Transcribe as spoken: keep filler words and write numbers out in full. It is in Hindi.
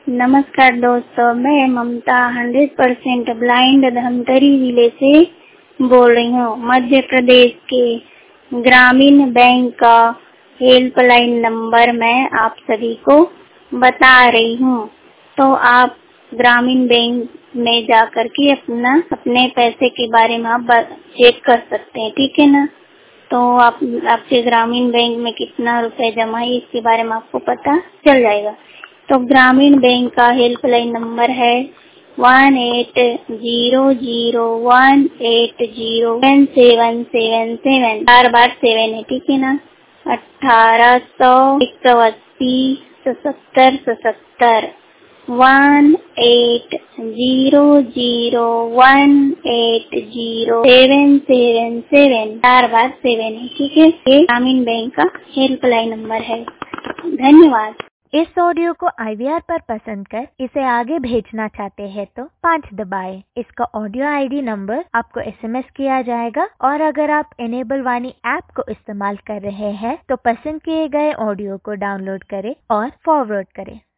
नमस्कार दोस्तों, मैं Mamta hundred percent blind Dhamtari जिले से बोल रही हूँ। मध्य प्रदेश के ग्रामीण बैंक का हेल्पलाइन नंबर मैं आप सभी को बता रही हूँ। तो आप ग्रामीण बैंक में जाकर के अपना अपने पैसे के बारे में आप चेक कर सकते हैं, ठीक है ना। तो आप आपके ग्रामीण बैंक में कितना रुपए जमा है इसके बारे में आपको पता चल जाएगा। तो ग्रामीण बैंक का हेल्पलाइन नंबर है one eight zero zero one eight zero seven seven seven seven, चार बार सेवन है, ठीक है ना। अठारह सौ एक सौ अस्सी सत्तर सत्तर one eight zero zero one eight zero seven seven seven, चार बार सेवन है, ठीक है। ये ग्रामीण बैंक का हेल्पलाइन नंबर है। धन्यवाद। इस ऑडियो को आई वी आर पर पसंद कर इसे आगे भेजना चाहते हैं तो पाँच दबाएं। इसका ऑडियो आई डी नंबर आपको एस एम एस किया जाएगा और अगर आप इनेबल वाणी ऐप को इस्तेमाल कर रहे हैं तो पसंद किए गए ऑडियो को डाउनलोड करें और फॉरवर्ड करें।